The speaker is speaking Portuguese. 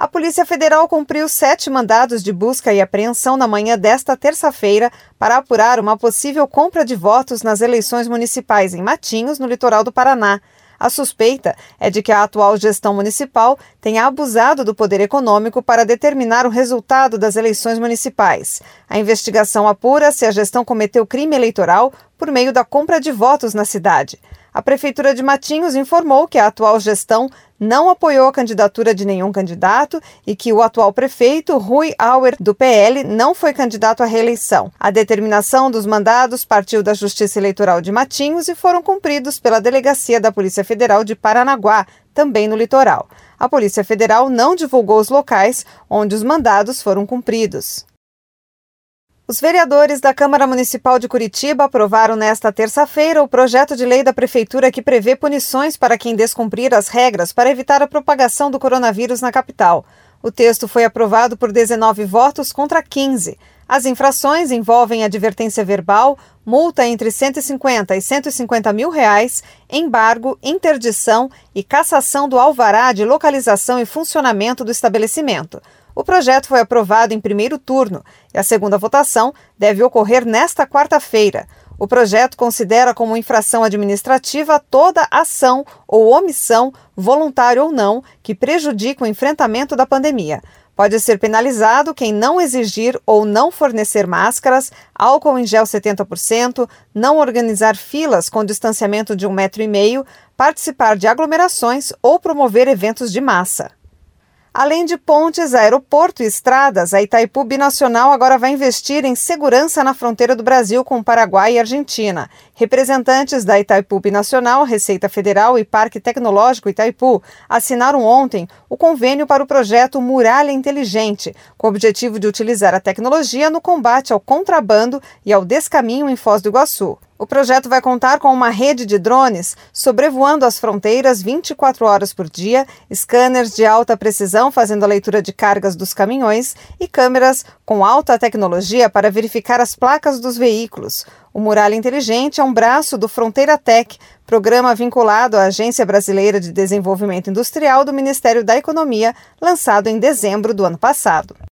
A Polícia Federal cumpriu 7 mandados de busca e apreensão na manhã desta terça-feira para apurar uma possível compra de votos nas eleições municipais em Matinhos, no litoral do Paraná. A suspeita é de que a atual gestão municipal tenha abusado do poder econômico para determinar o resultado das eleições municipais. A investigação apura se a gestão cometeu crime eleitoral por meio da compra de votos na cidade. A Prefeitura de Matinhos informou que a atual gestão não apoiou a candidatura de nenhum candidato e que o atual prefeito, Rui Auer, do PL, não foi candidato à reeleição. A determinação dos mandados partiu da Justiça Eleitoral de Matinhos e foram cumpridos pela Delegacia da Polícia Federal de Paranaguá, também no litoral. A Polícia Federal não divulgou os locais onde os mandados foram cumpridos. Os vereadores da Câmara Municipal de Curitiba aprovaram nesta terça-feira o projeto de lei da Prefeitura que prevê punições para quem descumprir as regras para evitar a propagação do coronavírus na capital. O texto foi aprovado por 19 votos contra 15. As infrações envolvem advertência verbal, multa entre R$150 e R$150 mil, embargo, interdição e cassação do alvará de localização e funcionamento do estabelecimento. O projeto foi aprovado em primeiro turno e a segunda votação deve ocorrer nesta quarta-feira. O projeto considera como infração administrativa toda ação ou omissão, voluntária ou não, que prejudique o enfrentamento da pandemia. Pode ser penalizado quem não exigir ou não fornecer máscaras, álcool em gel 70%, não organizar filas com distanciamento de 1,5 metro, participar de aglomerações ou promover eventos de massa. Além de pontes, aeroporto e estradas, a Itaipu Binacional agora vai investir em segurança na fronteira do Brasil com o Paraguai e Argentina. Representantes da Itaipu Binacional, Receita Federal e Parque Tecnológico Itaipu assinaram ontem o convênio para o projeto Muralha Inteligente, com o objetivo de utilizar a tecnologia no combate ao contrabando e ao descaminho em Foz do Iguaçu. O projeto vai contar com uma rede de drones sobrevoando as fronteiras 24 horas por dia, scanners de alta precisão fazendo a leitura de cargas dos caminhões e câmeras com alta tecnologia para verificar as placas dos veículos. O Muralha Inteligente é um braço do Fronteira Tech, programa vinculado à Agência Brasileira de Desenvolvimento Industrial do Ministério da Economia, lançado em dezembro do ano passado.